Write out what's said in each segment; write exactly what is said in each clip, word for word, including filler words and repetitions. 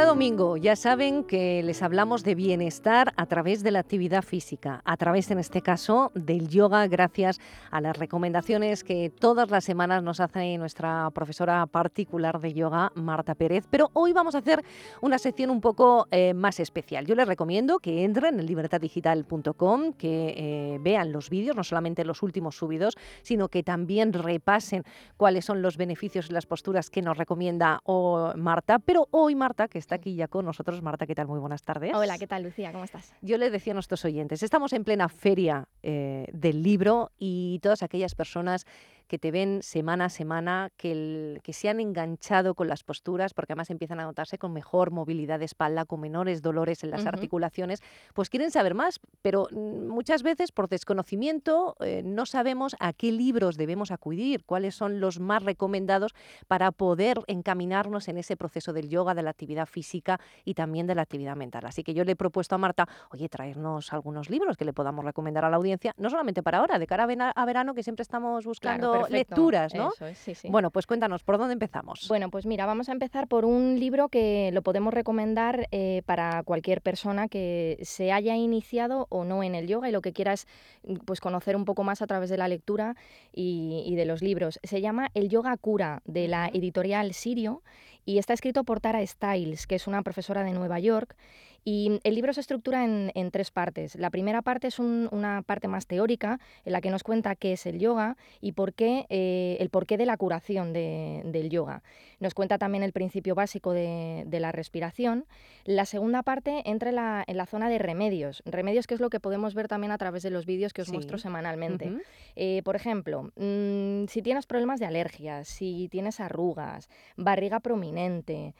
Cada domingo ya saben que les hablamos de bienestar a través de la actividad física, a través en este caso del yoga, gracias a las recomendaciones que todas las semanas nos hace nuestra profesora particular de yoga, Marta Pérez. Pero hoy vamos a hacer una sección un poco eh, más especial. Yo les recomiendo que entren en libertad digital punto com, que eh, vean los vídeos, no solamente los últimos subidos, sino que también repasen cuáles son los beneficios y las posturas que nos recomienda oh, Marta. Pero hoy Marta, que está aquí ya con nosotros. Marta, ¿qué tal? Muy buenas tardes. Hola, ¿qué tal, Lucía? ¿Cómo estás? Yo les decía a nuestros oyentes, estamos en plena feria eh, del libro y todas aquellas personas que te ven semana a semana, que, el, que se han enganchado con las posturas, porque además empiezan a notarse con mejor movilidad de espalda, con menores dolores en las uh-huh. articulaciones, pues quieren saber más, pero muchas veces por desconocimiento eh, no sabemos a qué libros debemos acudir, cuáles son los más recomendados para poder encaminarnos en ese proceso del yoga, de la actividad física y también de la actividad mental. Así que yo le he propuesto a Marta, oye, traernos algunos libros que le podamos recomendar a la audiencia, no solamente para ahora, de cara a verano, que siempre estamos buscando claro, lecturas, ¿no? Eso es, sí, sí. Bueno, pues cuéntanos, ¿por dónde empezamos? Bueno, pues mira, vamos a empezar por un libro que lo podemos recomendar eh, para cualquier persona que se haya iniciado o no en el yoga y lo que quiera es pues, conocer un poco más a través de la lectura y, y de los libros. Se llama El Yoga Cura, de la editorial Sirio, y está escrito por Tara Stiles, que es una profesora de Nueva York. Y el libro se estructura en, en tres partes. La primera parte es un, una parte más teórica, en la que nos cuenta qué es el yoga y por qué, eh, el porqué de la curación de, del yoga. Nos cuenta también el principio básico de, de la respiración. La segunda parte entra en la, en la zona de remedios. Remedios que es lo que podemos ver también a través de los vídeos que os sí. muestro semanalmente. Uh-huh. Eh, por ejemplo, mmm, si tienes problemas de alergias, si tienes arrugas, barriga prominente,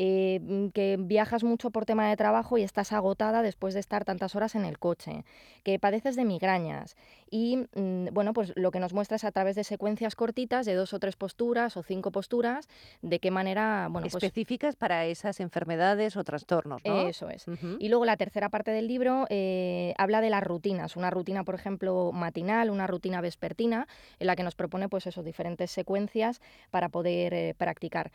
Eh, que viajas mucho por tema de trabajo y estás agotada después de estar tantas horas en el coche, que padeces de migrañas y mmm, bueno, pues lo que nos muestra es a través de secuencias cortitas de dos o tres posturas o cinco posturas, de qué manera, bueno, pues específicas para esas enfermedades o trastornos, ¿no? Eso es. Uh-huh. Y luego la tercera parte del libro eh, habla de las rutinas, una rutina, por ejemplo, matinal, una rutina vespertina, en la que nos propone pues eso, diferentes secuencias para poder eh, practicar.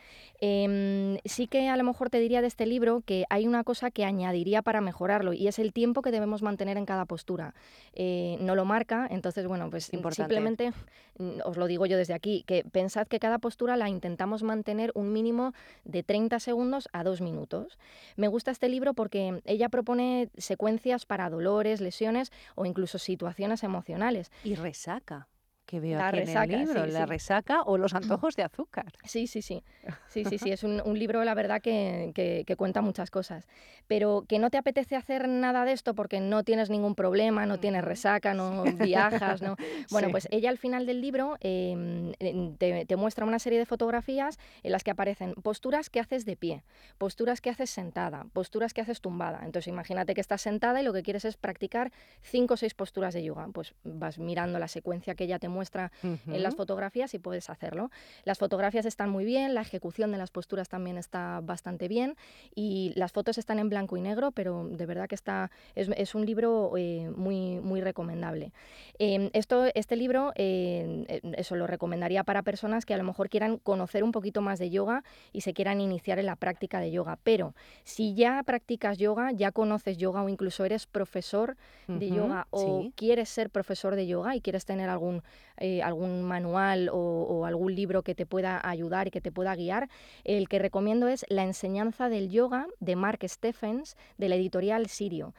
Eh, sí que a lo mejor te diría de este libro que hay una cosa que añadiría para mejorarlo y es el tiempo que debemos mantener en cada postura. Eh, no lo marca, entonces, bueno, pues Importante. Simplemente os lo digo yo desde aquí, que pensad que cada postura la intentamos mantener un mínimo de treinta segundos a dos minutos. Me gusta este libro porque ella propone secuencias para dolores, lesiones o incluso situaciones emocionales. Y resaca. Que veo la aquí resaca, en el libro, sí, la sí. resaca o los antojos de azúcar. Sí, sí, sí, sí, sí, sí. Es un, un libro, la verdad, que, que, que cuenta muchas cosas. Pero que no te apetece hacer nada de esto porque no tienes ningún problema, no tienes resaca, no viajas, ¿no? Bueno, sí. Pues ella al final del libro eh, te, te muestra una serie de fotografías en las que aparecen posturas que haces de pie, posturas que haces sentada, posturas que haces tumbada. Entonces imagínate que estás sentada y lo que quieres es practicar cinco o seis posturas de yoga. Pues vas mirando la secuencia que ella te muestra uh-huh. en las fotografías y puedes hacerlo. Las fotografías están muy bien, la ejecución de las posturas también está bastante bien y las fotos están en blanco y negro, pero de verdad que está, es, es un libro eh, muy, muy recomendable. Eh, esto, este libro, eh, eso lo recomendaría para personas que a lo mejor quieran conocer un poquito más de yoga y se quieran iniciar en la práctica de yoga, pero si ya practicas yoga, ya conoces yoga o incluso eres profesor de uh-huh, yoga o sí. quieres ser profesor de yoga y quieres tener algún Eh, algún manual o, o algún libro que te pueda ayudar y que te pueda guiar, el que recomiendo es La enseñanza del yoga de Mark Stephens, de la editorial Sirio.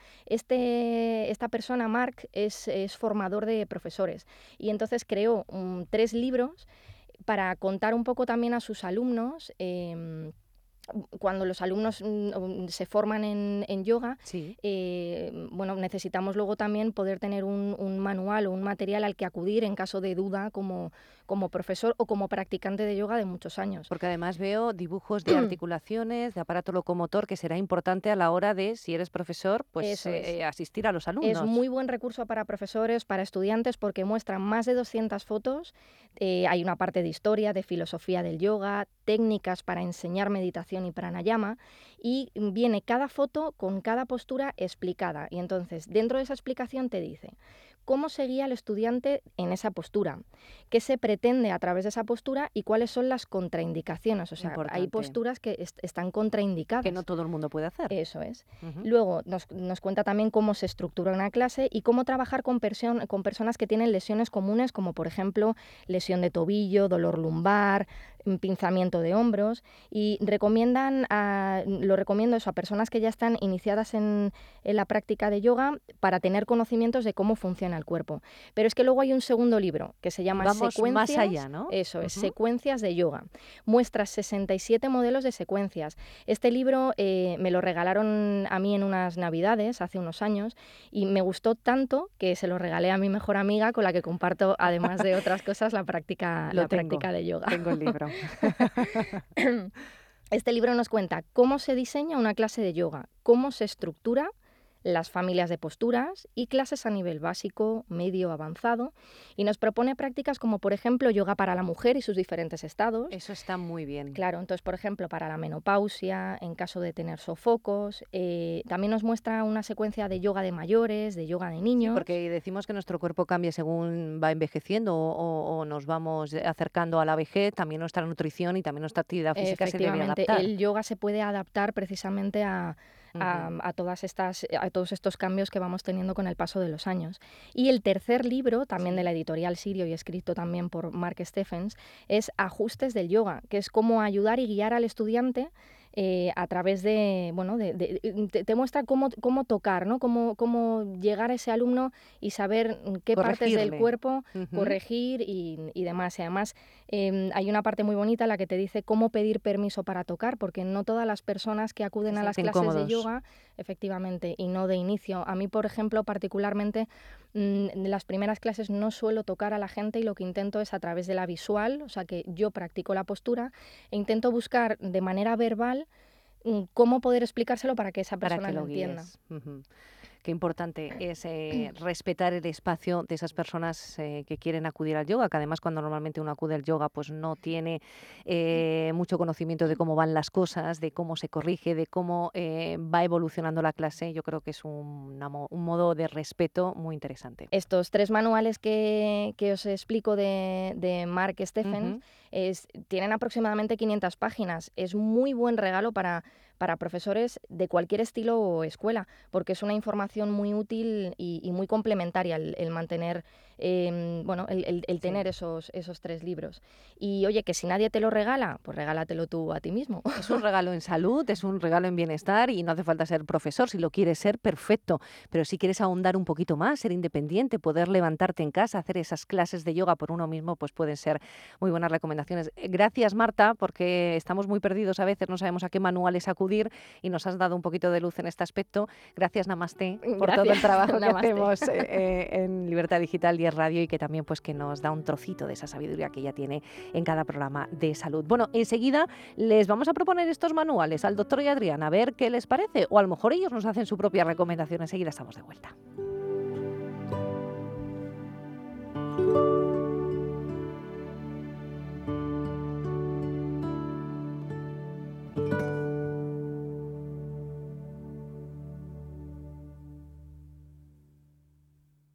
Este, esta persona, Mark, es, es formador de profesores y entonces creó um, tres libros para contar un poco también a sus alumnos eh, cuando los alumnos mm, se forman en, en yoga, sí. eh, bueno, necesitamos luego también poder tener un, un manual o un material al que acudir en caso de duda como, como profesor o como practicante de yoga de muchos años. Porque además veo dibujos de articulaciones, de aparato locomotor, que será importante a la hora de, si eres profesor, pues Eso es. eh, asistir a los alumnos. Es muy buen recurso para profesores, para estudiantes, porque muestra más de doscientas fotos. Eh, hay una parte de historia, de filosofía del yoga, técnicas para enseñar meditación y pranayama, y viene cada foto con cada postura explicada. Y entonces, dentro de esa explicación te dice cómo se guía al estudiante en esa postura, qué se pretende a través de esa postura y cuáles son las contraindicaciones. O sea, Importante. hay posturas que est- están contraindicadas. Que no todo el mundo puede hacer. Eso es. Ujú. Luego nos, nos cuenta también cómo se estructura una clase y cómo trabajar con, perso- con personas que tienen lesiones comunes, como por ejemplo lesión de tobillo, dolor lumbar, pinzamiento de hombros, y recomiendan a, lo recomiendo eso a personas que ya están iniciadas en, en la práctica de yoga para tener conocimientos de cómo funciona el cuerpo. Pero es que luego hay un segundo libro que se llama Vamos Secuencias, más allá, ¿no? eso es, Ujú. Secuencias de yoga. Muestra sesenta y siete modelos de secuencias. Este libro eh, me lo regalaron a mí en unas navidades hace unos años y me gustó tanto que se lo regalé a mi mejor amiga con la que comparto, además de otras cosas, la práctica, Lo la tengo, práctica de yoga. tengo el libro. Este libro nos cuenta cómo se diseña una clase de yoga, cómo se estructura, las familias de posturas y clases a nivel básico, medio, avanzado, y nos propone prácticas como, por ejemplo, yoga para la mujer y sus diferentes estados. Eso está muy bien. Claro, entonces, por ejemplo, para la menopausia, en caso de tener sofocos, eh, también nos muestra una secuencia de yoga de mayores, de yoga de Sí, niños. porque decimos que nuestro cuerpo cambia según va envejeciendo o, o- o nos vamos acercando a la vejez, también nuestra nutrición y también nuestra actividad física se debe Efectivamente, adaptar. el yoga se puede adaptar precisamente a, a- Ujú. a todas estas, a todos estos cambios que vamos teniendo con el paso de los años. Y el tercer libro, también de Sí. la editorial Sirio y escrito también por Mark Stephens, es Ajustes del yoga, que es cómo ayudar y guiar al estudiante eh, a través de, bueno, de, de- te, te muestra cómo, cómo tocar, ¿no? Cómo, cómo llegar a ese alumno y saber mm, qué partes del Corregirle. cuerpo Ujú. corregir y, y demás. Y además em, hay una parte muy bonita en la que te dice cómo pedir permiso para tocar, porque no todas las personas que acuden Se a las sienten clases de cómodos. yoga, efectivamente, y no de inicio. A mí, por ejemplo, particularmente, mm, en las primeras clases no suelo tocar a la gente y lo que intento es a través de la visual, o sea que yo practico la postura e intento buscar de manera verbal mm, cómo poder explicárselo para que esa Para persona que lo lo entienda. guíes. Ujú. Qué importante es eh, respetar el espacio de esas personas eh, que quieren acudir al yoga, que además cuando normalmente uno acude al yoga pues no tiene eh, mucho conocimiento de cómo van las cosas, de cómo se corrige, de cómo eh, va evolucionando la clase. Yo creo que es un, una mo- un modo de respeto muy interesante. Estos tres manuales que, que os explico de, de Mark Stephens Ujú. es- tienen aproximadamente quinientas páginas. Es muy buen regalo para, para profesores de cualquier estilo o escuela, porque es una información muy útil y, y muy complementaria el, el mantener, em, bueno, el, el- el Sí. tener esos, esos tres libros. Y oye, que si nadie te lo regala, pues regálatelo tú a ti mismo. Es un regalo en salud, es un regalo en bienestar y no hace falta ser profesor. Si lo quieres ser, perfecto. Pero si quieres ahondar un poquito más, ser independiente, poder levantarte en casa, hacer esas clases de yoga por uno mismo, pues pueden ser muy buenas recomendaciones. Eh, Gracias, Marta, porque estamos muy perdidos a veces, no sabemos a qué manuales acudir y nos has dado un poquito de luz en este aspecto. Gracias, Namaste, por todo el Gracias, trabajo que Namaste. hacemos eh, eh, en Libertad Digital y en Radio y que también pues que nos da un trocito de esa sabiduría que ella tiene en cada programa de salud. Bueno, enseguida les vamos a proponer estos manuales al doctor y a Adrián a ver qué les parece o a lo mejor ellos nos hacen su propia recomendación. Enseguida estamos de vuelta.